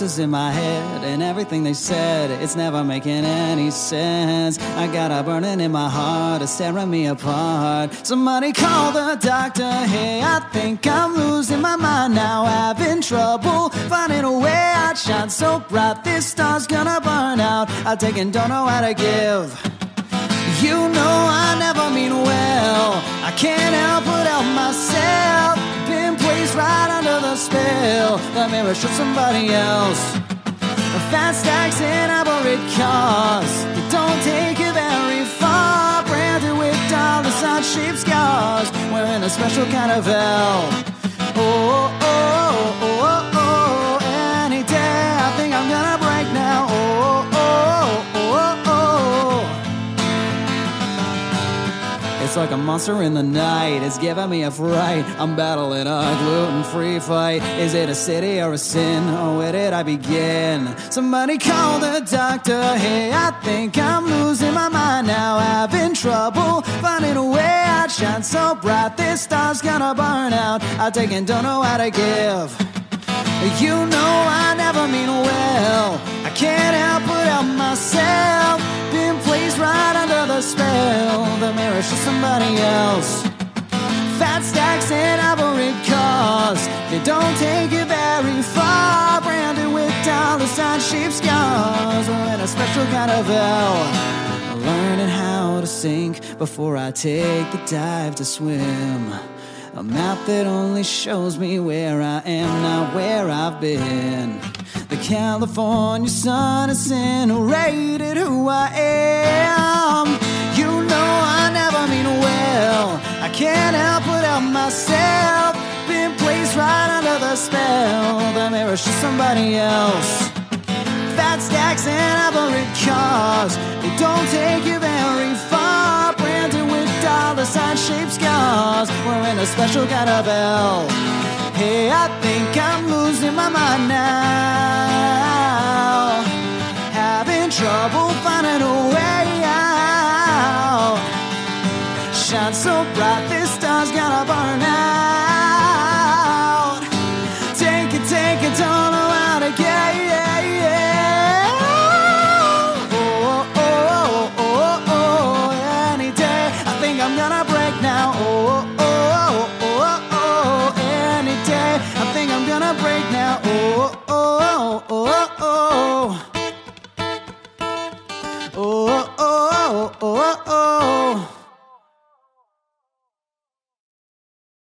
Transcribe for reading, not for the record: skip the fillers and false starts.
voices in my head, and everything they said, it's never making any sense. I got a burning in my heart, it's tearing me apart. Somebody call the doctor, hey, I think I'm losing my mind now. Having trouble finding a way out, shine so bright, this star's gonna burn out. I take and don't know how to give. You know I never mean well, I can't help but help myself. Been placed right under the spell, the mirror shows somebody else. Fat stacks and aberrant cars, they don't take you very far. Branded with dollar sign shaped scars, wearing a special kind of hell. Oh, oh, oh, oh, oh, oh. Any day I think I'm gonna break now. Oh, oh, oh, oh, oh. It's like a monster in the night, it's giving me a fright. I'm battling a gluten-free fight. Is it a city or a sin, or where did I begin? Somebody call the doctor, hey, I think I'm losing my mind now. Having trouble finding a way out, shine so bright, this star's gonna burn out. I take and don't know how to give. You know I never mean well, I can't help but help myself. Been placed right under the spell, the mirror shows somebody else. Fat stacks and aberrant cars, they don't take you very far. Branded with dollar sign shaped scars, we're in a special kind of hell. Learning how to sink before I take the dive to swim. A map that only shows me where I am, not where I've been. The California sun incinerated who I am. You know I never mean well, I can't help but help myself. Been placed right under the spell, the mirror shows somebody else. Fat stacks and aberrant cars, they don't take you very far. Branded with dollar sign shaped scars, we're in a special kind of hell. Hey, I think I'm losing my mind now. Having trouble finding a way out. Shine so bright, this star's gonna burn out. Take it, don't know how to get. I'm gonna break now. Oh, oh, oh, oh, oh. Any day I think I'm gonna break now. Oh, oh, oh, oh, oh. Oh, oh, oh, oh.